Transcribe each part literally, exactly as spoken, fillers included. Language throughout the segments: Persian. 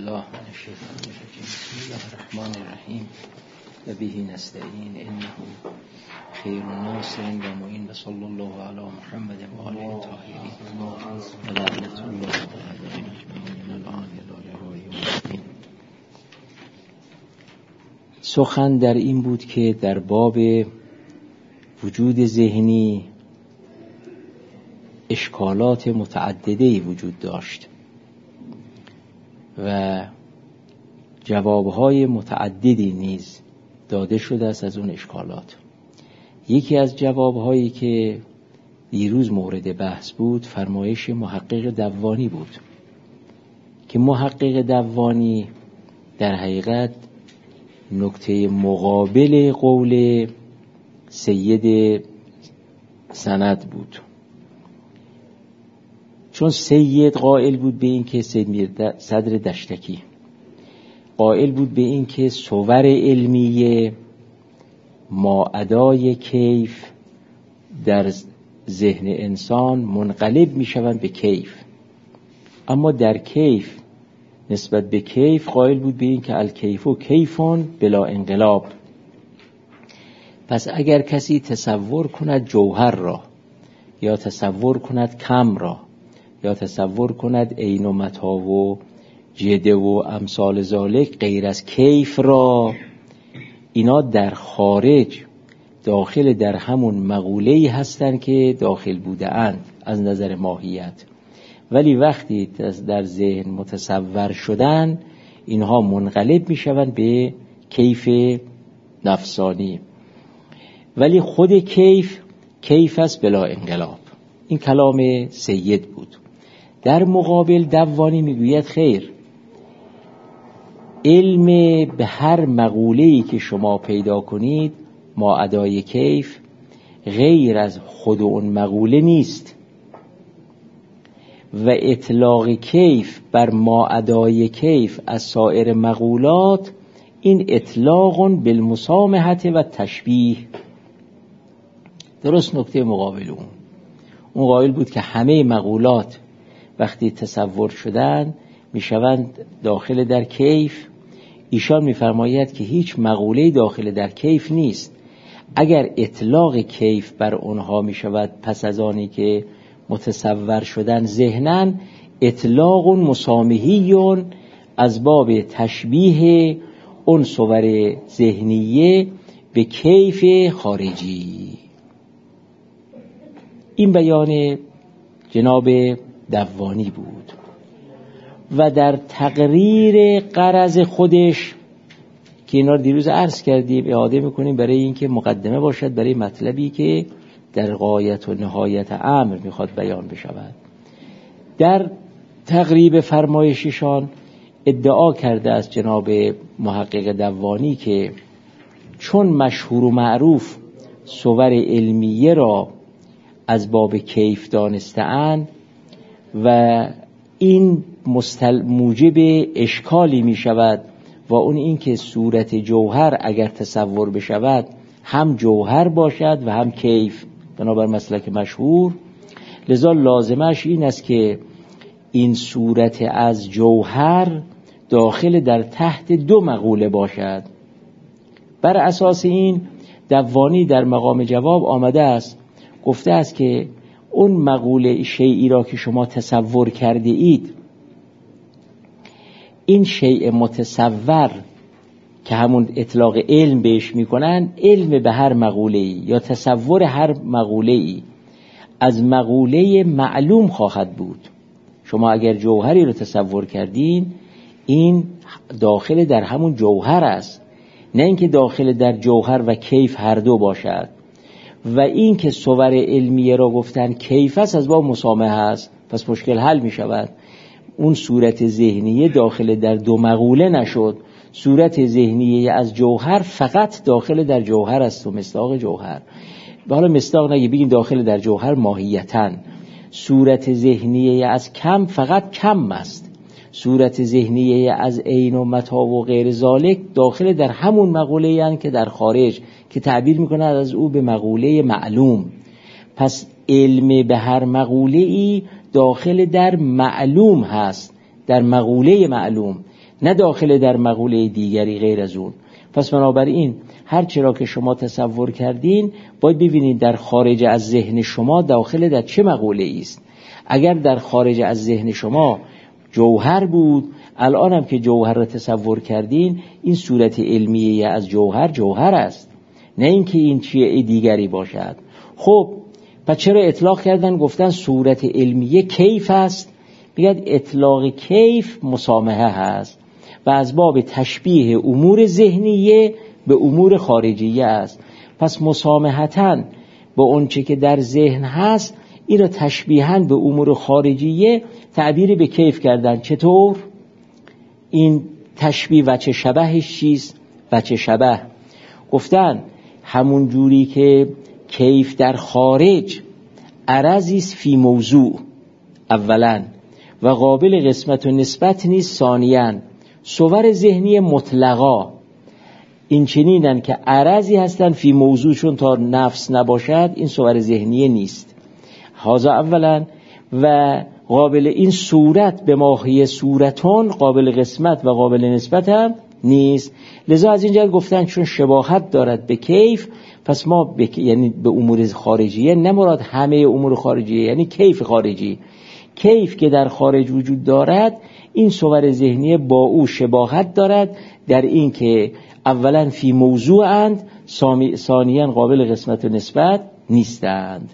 بالله من الشیطان الرجیم. بسم الله الرحمن الرحیم و به نستعین انه خیر ناصر و معین و صلی الله علی محمد و آله الطاهرین و لعنت الله تعالی اجمعین الان الی. سخن در این بود که در باب وجود ذهنی اشکالات متعدده‌ای وجود داشت و جوابهای متعددی نیز داده شده است از اون اشکالات. یکی از جوابهایی که دیروز مورد بحث بود فرمایش محقق دوانی بود که محقق دوانی در حقیقت نکته مقابل قول سید سند بود، چون سید قائل بود به این که سید صدر دشتکی قائل بود به این که صور علمیه ماعدای کیف در ذهن انسان منقلب می شوند به کیف، اما در کیف نسبت به کیف قائل بود به این که الکیف و کیفون بلا انقلاب. پس اگر کسی تصور کند جوهر را یا تصور کند کم را یا تصور کند عین و متا و جده و امثال ذالک غیر از کیف را، اینا در خارج داخل در همون مقوله‌ای هستند که داخل بوده اند از نظر ماهیت، ولی وقتی در ذهن متصور شدن اینها منقلب می شوند به کیف نفسانی، ولی خود کیف کیف است بلا انقلاب. این کلام سید بود. در مقابل دوانی میگوید خیر، علم به هر مقوله‌ای که شما پیدا کنید ماعدای کیف غیر از خود اون مقوله نیست و اطلاق کیف بر ماعدای کیف از سایر مقولات این اطلاق بالمسامحه و تشبیه. درست نکته مقابل اون اون قائل بود که همه مقولات وقتی تصور شدن میشوند داخل در کیف. ایشان میفرماید که هیچ مقوله‌ای داخل در کیف نیست. اگر اطلاق کیف بر اونها میشود پس از آنی که متصور شدن ذهنن، اطلاق مسامحیون از باب تشبیه اون صور ذهنیه به کیف خارجی. این بیان جناب دوانی بود و در تقریر غرض خودش که اینا رو دیروز عرض کردیم اعاده میکنیم برای اینکه مقدمه باشد برای مطلبی که در غایت و نهایت امر میخواد بیان بشود. در تقریب فرمایششان ادعا کرده از جناب محقق دوانی که چون مشهور و معروف صور علمیه را از باب کیف دانسته‌اند و این مستل موجب اشکالی می شود و اون این که صورت جوهر اگر تصور بشود هم جوهر باشد و هم کیف بنابر مسلک مشهور، لذا لازمش این است که این صورت از جوهر داخل در تحت دو مقوله باشد. بر اساس این دوانی در مقام جواب آمده است، گفته است که اون مقوله شیئی را که شما تصور کرده اید، این شیء متصور که همون اطلاق علم بهش میکنن، علم به هر مقوله‌ای یا تصور هر مقوله‌ای از مقوله معلوم خواهد بود. شما اگر جوهری رو تصور کردین این داخل در همون جوهر است، نه اینکه داخل در جوهر و کیف هر دو باشد. و این که صور علمیه را گفتن کیف است از باب مسامحه است، پس مشکل حل می شود. اون صورت ذهنیه داخل در دو مقوله نشد، صورت ذهنیه از جوهر فقط داخل در جوهر است و مصداق جوهر. حالا مصداق نگه بگیم داخل در جوهر ماهیتاً. صورت ذهنیه از کم فقط کم است، صورت ذهنیه از عین و متا و غیر ذالک داخل در همون مقوله یعنی که در خارج که تعبیر میکند از او به مقوله معلوم. پس علم به هر مقوله ای داخل در معلوم هست، در مقوله معلوم. نه داخل در مقوله دیگری غیر از اون. پس بنابراین هر چرا که شما تصور کردین باید ببینید در خارج از ذهن شما داخل در چه مقوله است. اگر در خارج از ذهن شما جوهر بود، الان هم که جوهر را تصور کردین، این صورت علمیه از جوهر جوهر است، نه اینکه این چیه دیگری باشد. خب پس چرا اطلاق کردن گفتن صورت علمیه کیف است؟ میگه اطلاق کیف مسامحه هست و از باب تشبیه امور ذهنیه به امور خارجیه است. پس مسامحتاً با اون چه که در ذهن هست این را تشبیهاً به امور خارجیه تعبیر به کیف کردن. چطور؟ این تشبیه وجه شبهش چیست؟ وجه شبه گفتن همون جوری که کیف در خارج عرضی است فی موضوع اولاً و قابل قسمت و نسبت نیست ثانیاً، صور ذهنی مطلقا این چنینن که عرضی هستن فی موضوعشون تا نفس نباشد، این صور ذهنی نیست. هذا اولا. و قابل این صورت به ماهی صورتون قابل قسمت و قابل نسبت هم نیست. لذا از اینجا گفتن چون شباهت دارد به کیف، پس ما به... یعنی به امور خارجیه، نه مراد همه امور خارجیه، یعنی کیف خارجی. کیف که در خارج وجود دارد این صور ذهنی با او شباهت دارد در این که اولا فی موضوعند، ثانیاً قابل قسمت و نسبت نیستند.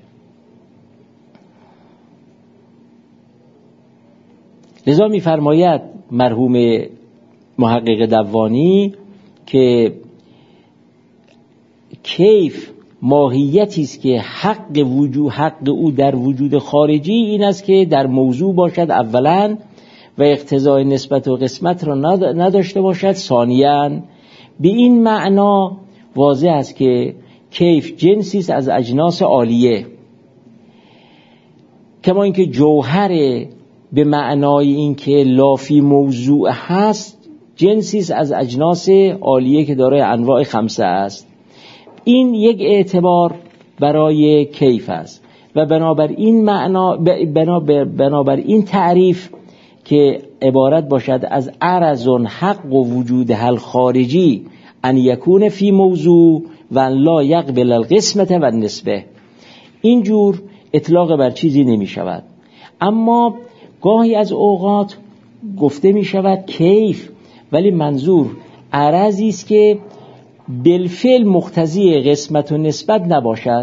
لذا می‌فرماید مرحوم محقق دوانی که کیف ماهیتی است که حق وجود حق او در وجود خارجی این است که در موضوع باشد اولا و اقتضای نسبت و قسمت را نداشته باشد ثانیاً. به این معنا واضح است که کیف جنسی است از اجناس عالیه، کما اینکه جوهر به معنای اینکه لافی موضوع هست جنسی است از اجناس عالیه که دارای انواع خمسه است. این یک اعتبار برای کیف است و بنابر این معنا بنابر, بنابر این تعریف که عبارت باشد از عرض حق و وجود حل خارجی ان یکون فی موضوع و ان لا یقبل القسمت و النسبه، اینجور اطلاق بر چیزی نمی شود. اما گاهی از اوقات گفته می شود کیف، ولی منظور عرضی است که بالفعل مقتضی قسمت و نسبت نباشد،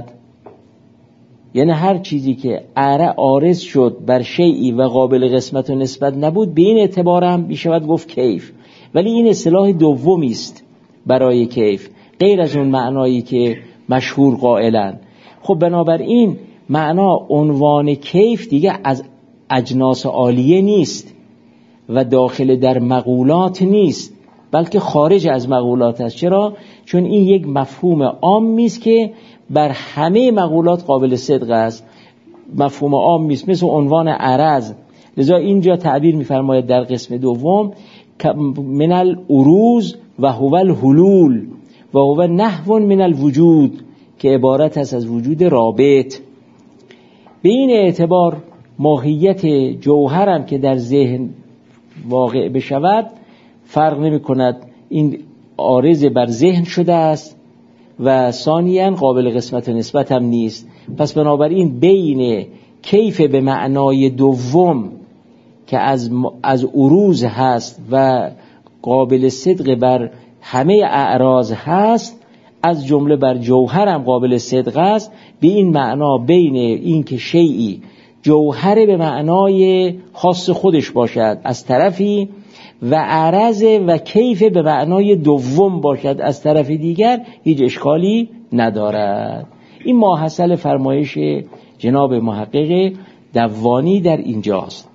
یعنی هر چیزی که عارض شد بر شیئی و قابل قسمت و نسبت نبود به این اعتبار هم میشود گفت کیف، ولی این اصطلاح دومی است برای کیف غیر از اون معنایی که مشهور قائلن. خب بنابراین معنا عنوان کیف دیگه از اجناس عالیه نیست و داخل در مقولات نیست، بلکه خارج از مقولات است. چرا؟ چون این یک مفهوم عامی است که بر همه مقولات قابل صدق است. مفهوم عامی است مثل عنوان عرض. لذا اینجا تعبیر می‌فرماید در قسم دوم من العروض و هو الحلول و هو نحو من الوجود، که عبارت است از وجود رابط. به این اعتبار ماهیت جوهرم که در ذهن واقع بشود فرق نمی کند این عارض بر ذهن شده است و ثانیاً قابل قسمت و نسبت هم نیست. پس بنابراین بین کیف به معنای دوم که از از عروض هست و قابل صدق بر همه اعراض هست، از جمله بر جوهر هم قابل صدق است. به این معنا بین این که شیئی جوهر به معنای خاص خودش باشد از طرفی و عرض و کیف به معنای دوم باشد از طرف دیگر هیچ اشکالی ندارد. این ماحصل فرمایش جناب محقق دوانی در اینجاست.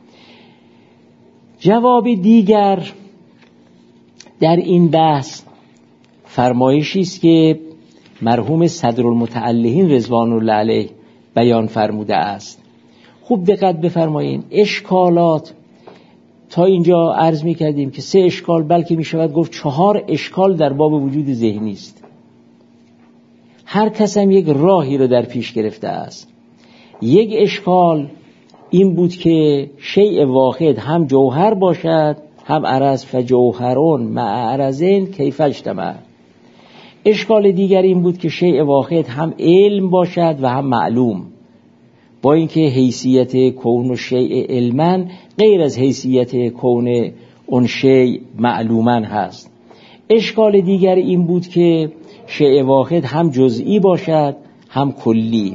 جواب دیگر در این بحث فرمایشی است که مرحوم صدرالمتعلهین رضوان الله علیه بیان فرموده است. خوب دقت بفرمایید. اشکالات تا اینجا عرض می کردیم که سه اشکال، بلکه می شود گفت چهار اشکال در باب وجود ذهنی است. هر کس هم یک راهی رو در پیش گرفته است. یک اشکال این بود که شیء واحد هم جوهر باشد هم عرض فجوهرون مع عرضین کیف اجتمع. اشکال دیگر این بود که شیء واحد هم علم باشد و هم معلوم، با اینکه حیثیت کون و شیء علما غیر از حیثیت کون اون شیء معلوما هست. اشکال دیگر این بود که شیء واحد هم جزئی باشد هم کلی.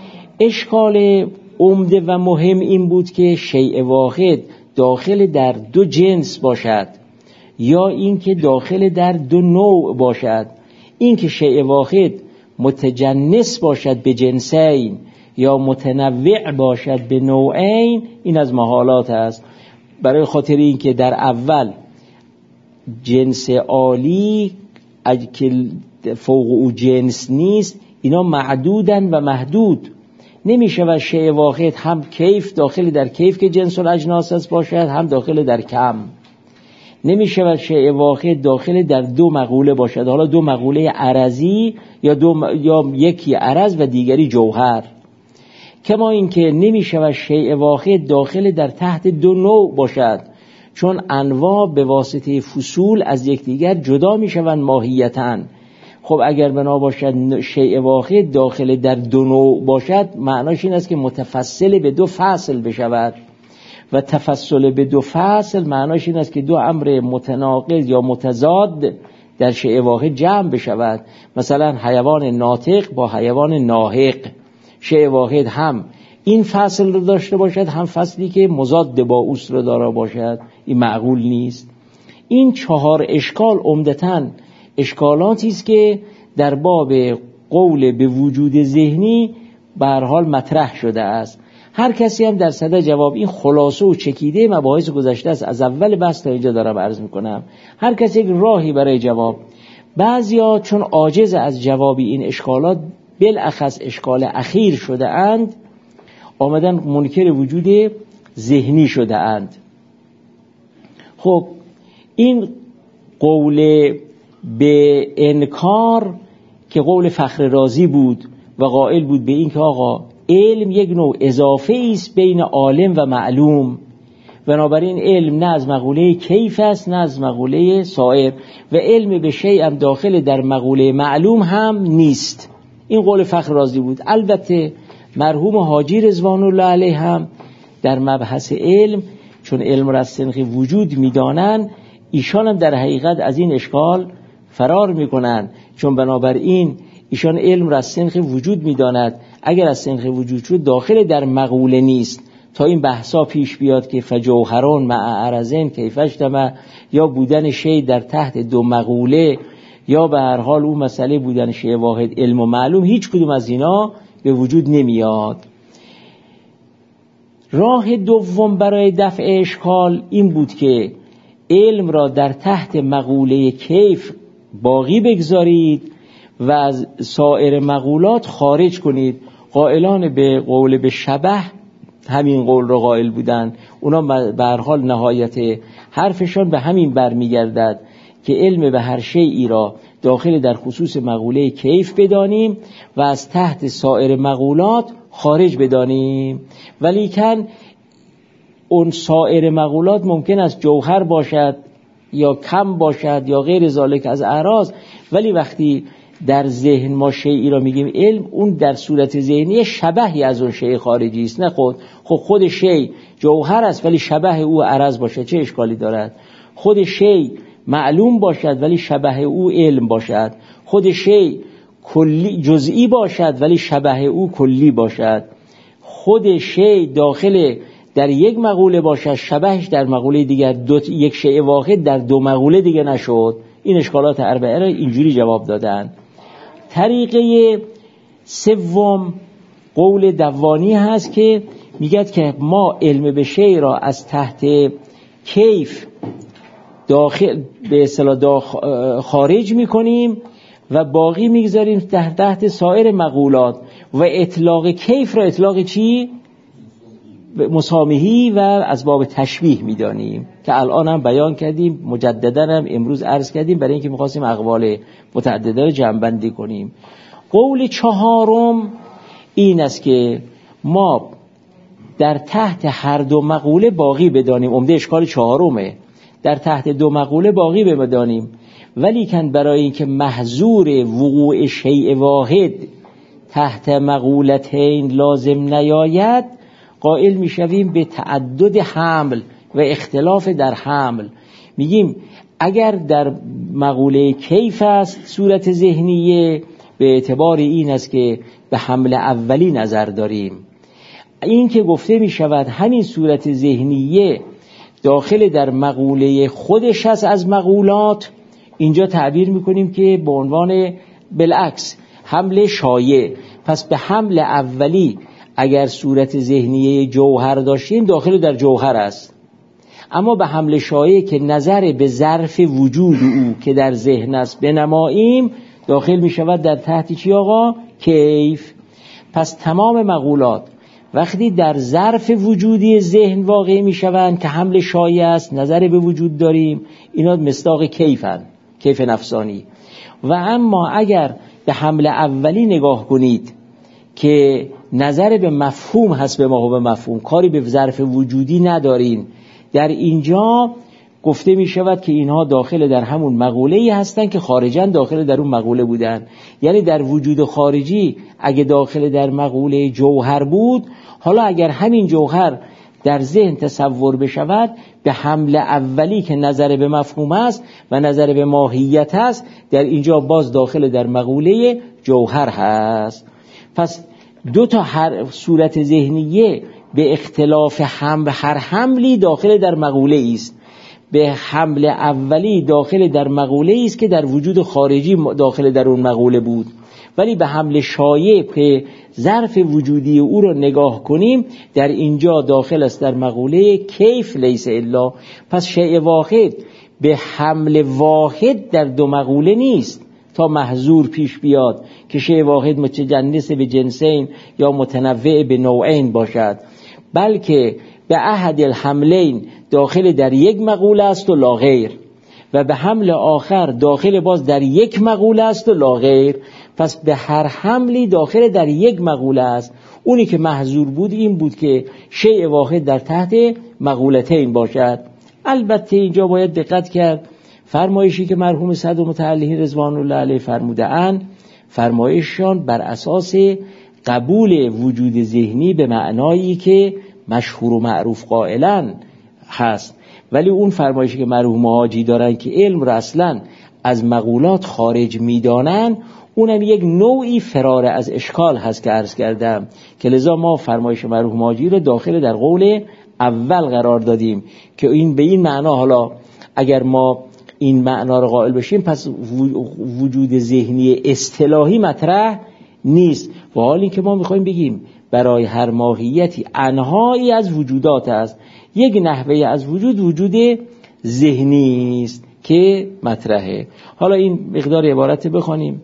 اشکال عمده و مهم این بود که شیء واحد داخل در دو جنس باشد یا اینکه داخل در دو نوع باشد. اینکه شیء واحد متجنس باشد به جنسین یا متنوع باشد به نوعین، این از محالات است، برای خاطر اینکه در اول جنس عالی که فوق او جنس نیست، اینا معدودن و محدود. نمیشه و شیء واحد هم کیف داخل در کیف که جنس الاجناس است باشد، هم داخل در کم. نمیشه و شیء واحد داخل در دو مقوله باشد، حالا دو مقوله عرضی یا دو م... یا یکی عرض و دیگری جوهر. کما اینکه نمیشه و شیء واحد داخل در تحت دو نوع باشد، چون انواع به واسطه فصول از یکدیگر جدا میشوند ماهیتاً. خب اگر بنا باشد شیء واحد داخل در دو نوع باشد، معناش این است که متفصل به دو فصل بشود، و تفصل به دو فصل معناش این است که دو امر متناقض یا متضاد در شیء واحد جمع بشود. مثلا حیوان ناطق با حیوان ناهق، شیء واحد هم این فصل رو داشته باشد هم فصلی که مضاد با اوست رو داره باشد، این معقول نیست. این چهار اشکال عمدتاً اشکالاتی است که در باب قول به وجود ذهنی به هر حال مطرح شده است. هر کسی هم در صدد جواب، این خلاصه و چکیده مباحث گذشته است، از اول بحث تا اینجا دارم عرض میکنم، هر کسی یک راهی برای جواب. بعضیا چون عاجز از جواب این اشکالات، بالاخص اشکال اخیر شده اند، آمدن منکر وجود ذهنی شده اند. خب این قول به انکار که قول فخر رازی بود و قائل بود به این که آقا علم یک نوع اضافه است بین عالم و معلوم، بنابراین علم نه از مقوله کیف است نه از مقوله سائر، و علم به شیء هم داخل در مقوله معلوم هم نیست. این قول فخر رازی بود. البته مرحوم حاجی رضوان الله علیه هم در مبحث علم، چون علم را از سنخ وجود میدانن، ایشان هم در حقیقت از این اشکال فرار میکنن، چون بنابراین ایشان علم را از سنخ وجود میداند. اگر از سنخ وجود شد داخل در مقوله نیست، تا این بحثا پیش بیاد که فجوهرون مع عرضین کیف اجتمع، یا بودن شی در تحت دو مقوله، یا به هر حال اون مسئله بودن شی واحد علم و معلوم، هیچ کدوم از اینا به وجود نمیاد. راه دوم برای دفع اشکال این بود که علم را در تحت مقوله کیف باقی بگذارید و از سایر مقولات خارج کنید. قائلان به قول به شبه همین قول را قائل بودن، اونا به هر حال نهایت حرفشان به همین برمیگردد که علم به هر شیئی را داخل در خصوص مقوله کیف بدانیم و از تحت سایر مقولات خارج بدانیم. ولیکن اون سایر مقولات ممکن است جوهر باشد یا کم باشد یا غیر ذالک از اعراض، ولی وقتی در ذهن ما شیئی را میگیم علم، اون در صورت ذهنی شبهی از اون شیء خارجی است، نه خود خب خود شیء جوهر است ولی شبه او عرض باشد، چه اشکالی دارد؟ خود شیء معلوم باشد ولی شبه او علم باشد، خود شیء کلی جزئی باشد ولی شبه او کلی باشد، خود شیء داخل در یک مقوله باشد شبهش در مقوله دیگر، دو یک شیء واحد در دو مقوله دیگه نشد. این اشکالات اربعه را اینجوری جواب دادن. طریقه سوم قول دوانی هست که میگه که ما علم به شیء را از تحت کیف داخل به اصطلاح خارج میکنیم و باقی میگذاریم تحت, تحت سایر مقولات، و اطلاق کیف را اطلاق چی؟ مسامحی و از باب تشبیه میدانیم که الان هم بیان کردیم، مجددا هم امروز عرض کردیم، برای اینکه میخواستیم اقوال متعدده رو جمع‌بندی کنیم. قول چهارم این است که ما در تحت هر دو مقوله باقی بدانیم. عمده اشکال چهارمه، در تحت دو مقوله باقی بمدانیم، ولی کن برای اینکه محظور وقوع شیء واحد تحت مقولتین لازم نیاید، قائل میشویم به تعدد حمل و اختلاف در حمل. میگیم اگر در مقوله کیف است صورت ذهنیه، به اعتبار این است که به حمل اولی نظر داریم. این که گفته می شود همین صورت ذهنیه داخل در مقوله خودش هست از مقولات، اینجا تعبیر می کنیم که به عنوان بالعکس حمل شایع. پس به حمل اولی اگر صورت ذهنیه جوهر داشتیم داخل در جوهر است، اما به حمل شایع که نظر به ظرف وجود او که در ذهن است بنماییم، داخل می شود در تحت چی آقا؟ کیف. پس تمام مقولات وقتی در ظرف وجودی ذهن واقع می شوند که حمل شایع است، نظر به وجود داریم، اینا مصداق کیفن، کیف نفسانی. و اما اگر به حمل اولی نگاه کنید که نظر به مفهوم هست، به ما و به مفهوم کاری به ظرف وجودی ندارین، در اینجا گفته می شود که اینها داخل در همون مقوله‌ای هستند که خارجاً داخل در اون مقوله بودن. یعنی در وجود خارجی اگه داخل در مقوله جوهر بود، حالا اگر همین جوهر در ذهن تصور بشود، به حمل اولی که نظر به مفهوم است و نظر به ماهیت است، در اینجا باز داخل در مقوله جوهر هست. پس دو تا هر صورت ذهنیه به اختلاف حمل هر حملی داخل در مقوله است. به حمل اولی داخل در مقوله است که در وجود خارجی داخل در اون مقوله بود، ولی به حمل شایع که ظرف وجودی او رو نگاه کنیم، در اینجا داخل است در مقوله کیف لیس الا. پس شیء واحد به حمل واحد در دو مقوله نیست تا محظور پیش بیاد که شیء واحد متجنس به جنسین یا متنوع به نوعین باشد، بلکه به احد الحملین داخل در یک مقوله است و لا غیر، و به حمل آخر داخل باز در یک مقوله است و لا غیر. پس به هر حملی داخل در یک مقوله است. اونی که محظور بود این بود که شیء واحد در تحت مقولتین باشد. البته اینجا باید دقت کرد، فرمایشی که مرحوم صدر متعلهین رضوان الله علیه فرموده اند، فرمایششان بر اساس قبول وجود ذهنی به معنایی که مشهور و معروف قائلن هست، ولی اون فرمایشی که مرحوم حاجی دارن که علم را اصلا از مقولات خارج میدانن، اونم یک نوعی فرار از اشکال هست که عرض کردم، که لذا ما فرمایش مرحوم حاجی رو داخل در قول اول قرار دادیم که این به این معنا، حالا اگر ما این معنا رو قائل بشیم پس وجود ذهنی اصطلاحی مطرح نیست، و حالی که ما میخوایم بگیم برای هر ماهیتی انواعی از وجودات است، یک نحوه از وجود وجود ذهنی است که مطرحه. حالا این مقدار عبارت بخوانیم.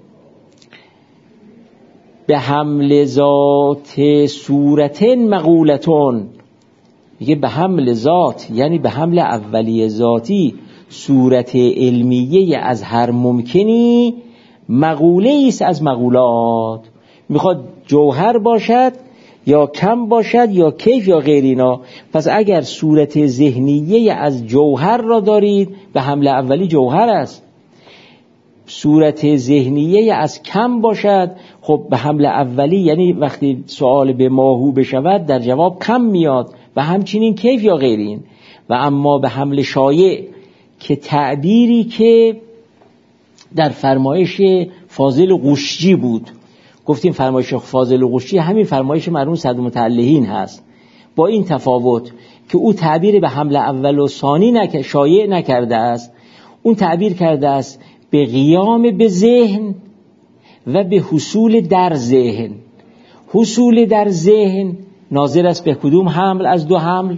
به حمل ذات صورتن مقولتون، میگه به حمل ذات یعنی به حمل اولیه ذاتی صورت علمیه از هر ممکنی مقوله است از مقولات، میخواد جوهر باشد یا کم باشد یا کیف یا غیر اینا. پس اگر صورت ذهنیه از جوهر را دارید، به حمل اولی جوهر است. صورت ذهنیه از کم باشد، خب به حمل اولی یعنی وقتی سوال به ماهو بشود در جواب کم میاد، و همچنین کیف یا غیر این. و اما به حمل شایع که تعبیری که در فرمایش فاضل قشجی بود، گفتیم فرمایش فاضل قشجی همین فرمایش مرحوم صدر متعلهین هست، با این تفاوت که او تعبیر به حمل اول و ثانی نک... شایع نکرده است، اون تعبیر کرده است به قیام به ذهن و به حصول در ذهن. حصول در ذهن ناظر است به کدوم حمل از دو حمل؟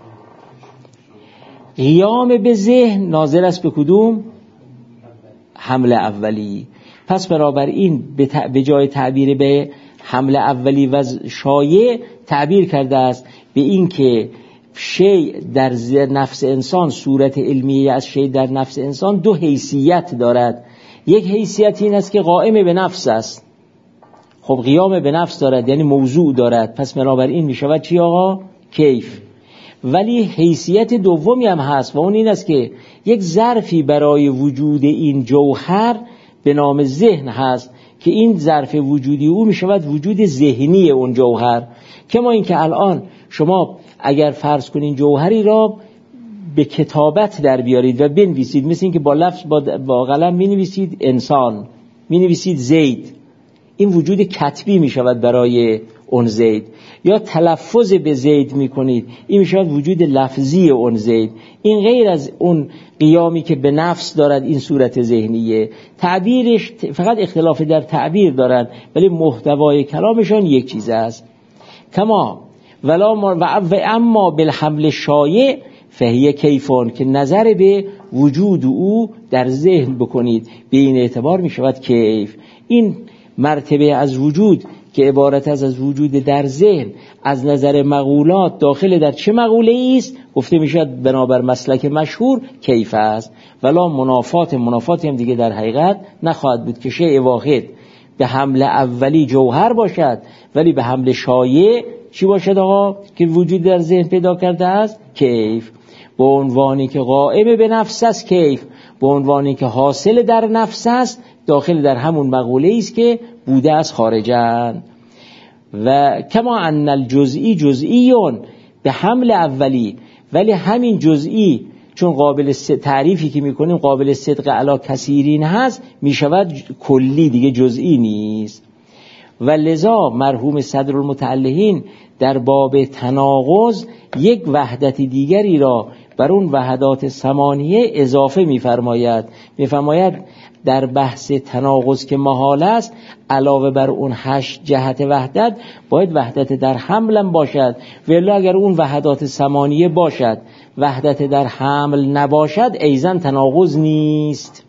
قیام به ذهن ناظر است به کدوم؟ حمل اولی. پس بنابراین به جای تعبیر به حمل اولی و شایع تعبیر کرده است به این که شیء در نفس انسان، صورت علمیه از شیء در نفس انسان دو حیثیت دارد. یک حیثیت این است که قائم به نفس است، خب قیام به نفس دارد یعنی موضوع دارد، پس بنابراین می شود چی آقا؟ کیف. ولی حیثیت دومی هم هست و اون این است که یک ظرفی برای وجود این جوهر به نام ذهن هست که این ظرف وجودی او می شود وجود ذهنی اون جوهر. که ما این که الان شما اگر فرض کنین جوهری را به کتابت در بیارید و بنویسید، مثل این که با لفظ با قلم می نویسید انسان، می نویسید زید، این وجود کتبی می شود برای اون زید. یا تلفظ به زید می کنید، این می شود وجود لفظی اون زید. این غیر از اون قیامی که به نفس دارد این صورت ذهنیه. تعبیرش فقط اختلاف در تعبیر دارد ولی محتوای کلامشان یک چیز است. کما ولا و اما بالحمل شایع فهیه کیفون، که نظر به وجود او در ذهن بکنید به این اعتبار می شود کیف. این مرتبه از وجود که عبارت از از وجود در ذهن از نظر مقولات داخل در چه مقوله است گفته می شود بنابر مسلک مشهور کیف است. ولا منافات، منافاتی هم دیگه در حقیقت نخواهد بود که شیء واحد به حمل اولی جوهر باشد ولی به حمل شایع چی باشد آقا که وجود در ذهن پیدا کرده است؟ کیف. به عنوانی که قائم به نفس است کیف، به عنوانی که حاصل در نفس است داخل در همون مقوله است که بوده از خارجن. و کما ان الجزئی جزئیون به حمل اولی، ولی همین جزئی چون قابل تعریفی که میکنیم قابل صدق علی کثیرین هست میشود کلی، دیگه جزئی نیست. و لذا مرحوم صدر المتعلقین در باب تناقض یک وحدت دیگری را بر اون وحدات ثمانیه اضافه می‌فرماید. می‌فرماید در بحث تناقض که محال است علاوه بر اون هشت جهت وحدت باید وحدت در حمل باشد، ولی اگر اون وحدات ثمانیه باشد وحدت در حمل نباشد ایزن تناقض نیست.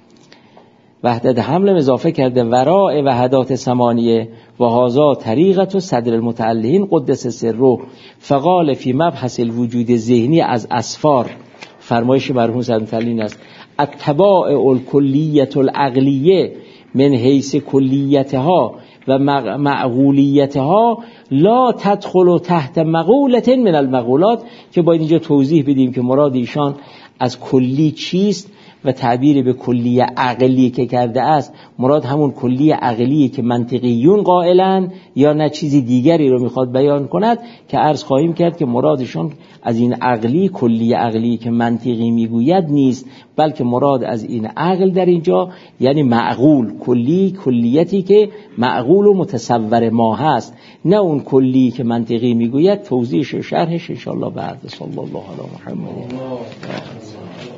وحدت حمل اضافه کرده وراء وحدات ثمانیه و هذا طریقت صدر المتعلقین قدس سره. فقال فی مبحث الوجود ذهنی از اسفار، فرمایش مرحوم صدر المتعلقین است: التبائع الکلیه العقلیه من حیث کلیتها و معقولیتها لا تدخل تحت مقولة من المقولات. که باید اینجا توضیح بدیم که مراد ایشان از کلی چیست و تعبیر به کلی عقلی که کرده است مراد همون کلی عقلی که منطقیون قائلن یا نه چیزی دیگری رو میخواد بیان کند، که عرض خواهیم کرد که مرادشون از این عقلی کلی عقلی که منطقی میگوید نیست، بلکه مراد از این عقل در اینجا یعنی معقول، کلی کلیتی که معقول و متصور ما هست، نه اون کلی که منطقی میگوید. توضیحش و شرحش انشاءالله بعد. صلی الله علی محمد.